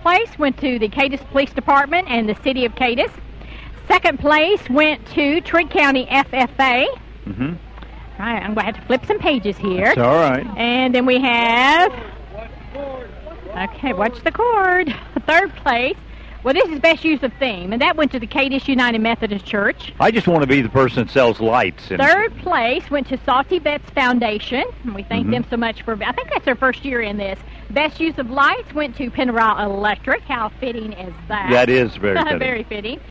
place went to the Cadiz Police Department and the City of Cadiz. Second place went to Trigg County FFA. Mm-hmm. All right, I'm going to have to flip some pages here. It's all right. And then we have... Okay, watch the cord. Third place. Well, this is best use of theme, and that went to the Cadiz United Methodist Church. I just want to be the person that sells lights. Third place went to Salty Vets Foundation, and we thank them so much for, I think that's their first year in this. Best use of lights went to Penarol Electric. How fitting is that? That is very fitting. Very fitting.